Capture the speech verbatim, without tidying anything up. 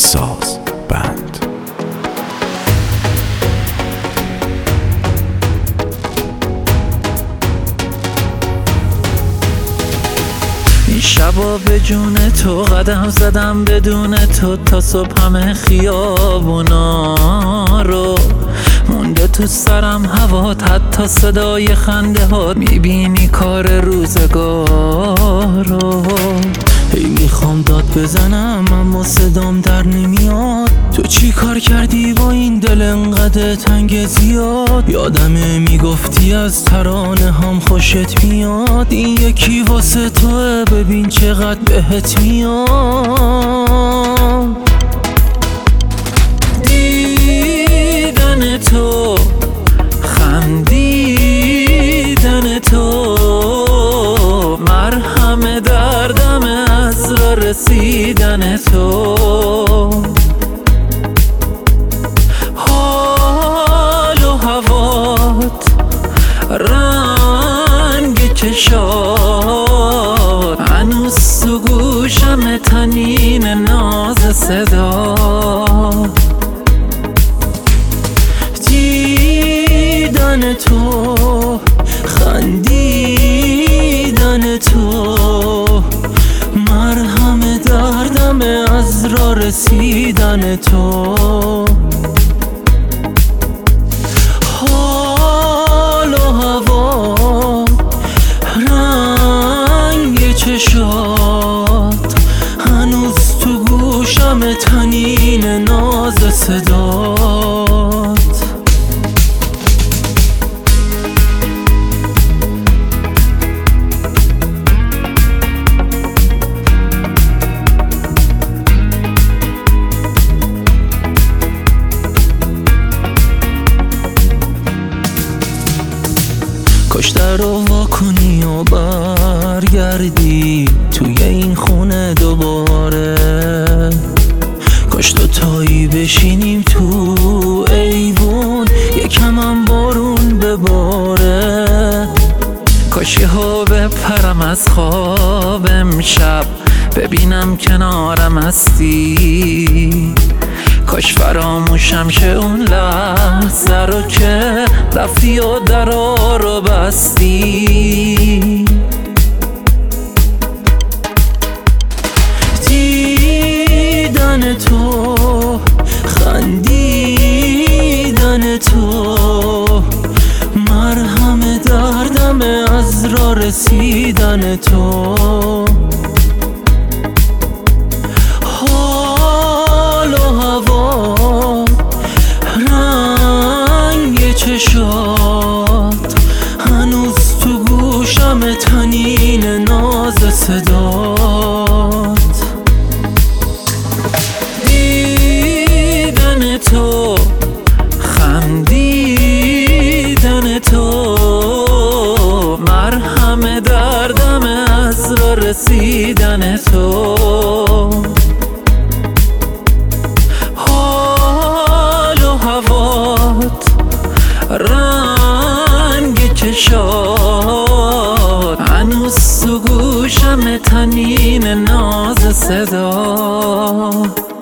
ساز بند. این شبا به جون تو قدم زدم بدون تو، تا صبح همه خیابونا رو مونده تو سرم هوات، حتی صدای خنده هات میبینی کار روزگار رو. هی میخوام داد بزنم اما صدام در نمیاد، تو چی کار کردی با این دل انقدر تنگ زیاد؟ یادمه میگفتی از ترانه هم خوشت میاد، این یکی واسه توه ببین چقدر بهت میاد. دیدن تو، خندیدن تو، مرهم دردم از رسیدن تو. حال و هوات، رنگ چشات، هنوز تو گوشم طنین ناز صدا. دیدن تو، خندیدن تو، مرهم دردم از راه رسیدن تو. حال و هوا، رنگ چشات، هنوز تو گوشم طنین ناز صدات. کاش در رو واکنی و برگردی توی این خونه دوباره، کاش دوتایی بشینیم تو ایوون یکم هم بارون بباره. کاش یهو بپرم از خواب امشب ببینم کنارم هستی، کاش فراموشم شه اون لحظه رو که رفتی و درا رو بستی. دیدن تو، خندیدن تو، مرهم دردم از راه رسیدن تو. حال و هوا، رنگ چشات، هنوز تو گوشم طنین ناز صدات. دیدن تو، خندیدن تو، مرهم دردم از راه رسیدن تو. حال و هوات، رنگ چشات، هنوز تو گوشم طنین ناز صدا.